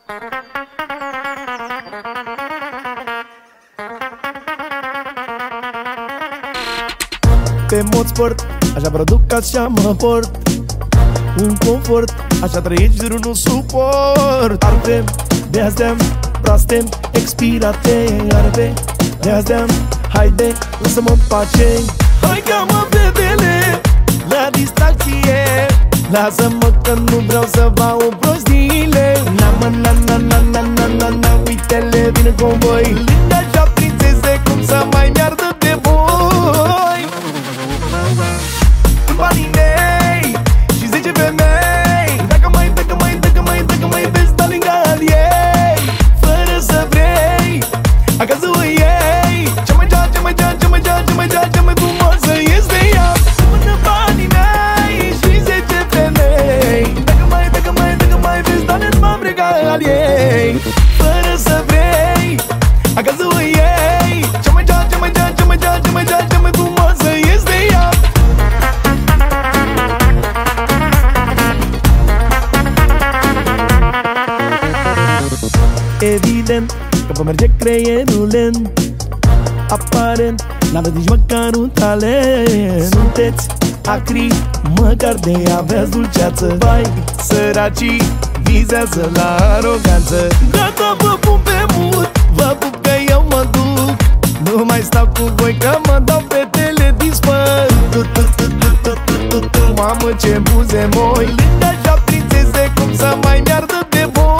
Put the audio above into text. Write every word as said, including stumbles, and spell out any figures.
Pe mod sport, așa produc, așa mă port. Un confort, așa trăiești, jurul nu suport. Arde, de astea proaste, expirate. Arde, de astea, haide, lasă-mă în pace. Hai cheamă fetele la distracție, lasă-mă că nu vreau să vă aud prostiile. Na, na, na, na, na, na, na, na, na, uite-le, vine convoi. Linda așa prințese, cum să mai mi-ardă de voi. Banii mei și zece femei. Dacă mai, dacă mai, dacă mai, dacă mai vezi, dau lângă al ei. Fără să vrei, acasă o iei. Cea mai cea, cea mai cea, cea mai cea, cea mai cea, cea mai frumoasă este ea. Până banii mei și zece femei. Dacă mai, dacă mai, dacă mai vezi, dau în fabrica al ei. Fără să vrei, acasă o iei. Cea mai cea, cea mai cea, cea mai cea, cea mai cea, cea mai frumoasă este ea. Evident că vă merge creierul lent. Aparent n-aveți nici măcar un talent. Sunteți acri, măcar de aveați dulceață. Vai, săracii vizează la aroganță. Gata, vă pun pe mut, vă pup că eu mă duc. Nu mai stau cu voi că mă dau fetele dispăr. Mamă, ce buze moi. Linda așa prințese, cum să mai mi-ardă de voi.